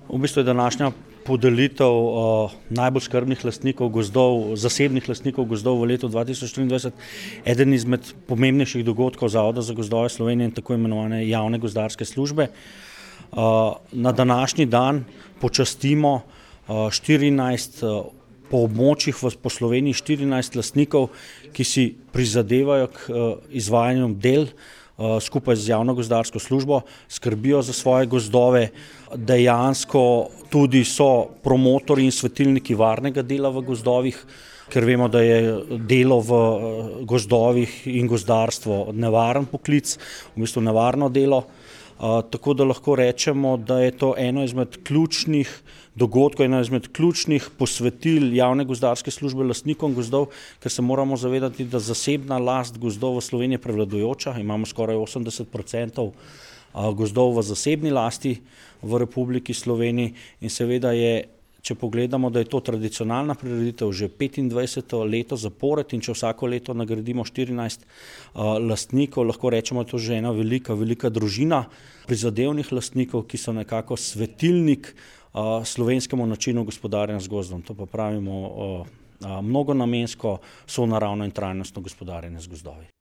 V bistvu je današnja podelitev najbolj skrbnih lastnikov gozdov, zasebnih lastnikov gozdov v letu 2023 eden izmed pomembnejših dogodkov Zavoda za gozdove Slovenije in tako imenovane javne gozdarske službe. Na današnji dan počastimo 14 po območjih po Sloveniji 14 lastnikov, ki si prizadevajo k izvajanju del skupaj z javno gozdarsko službo, skrbijo za svoje gozdove, dejansko tudi so promotorji in svetilniki varnega dela v gozdovih, ker vemo, da je delo v gozdovih in gozdarstvo nevaren poklic, v bistvu nevarno delo. Tako da lahko rečemo, da je to eno izmed ključnih dogodkov, eno izmed ključnih posvetil javne gozdarske službe lastnikom gozdov, ker se moramo zavedati, da zasebna last gozdov v Sloveniji je prevladujoča. Imamo skoraj 80% gozdov v zasebni lasti v Republiki Sloveniji in seveda je, če pogledamo, da je to tradicionalna prireditev že 25. leto zapored in če vsako leto nagradimo 14 lastnikov, lahko rečemo, da je to že ena velika družina prizadevnih lastnikov, ki so nekako svetilnik slovenskemu načinu gospodarjenja z gozdom. To pa pravimo mnogonamensko, sonaravno in trajnostno gospodarjenje z gozdovi.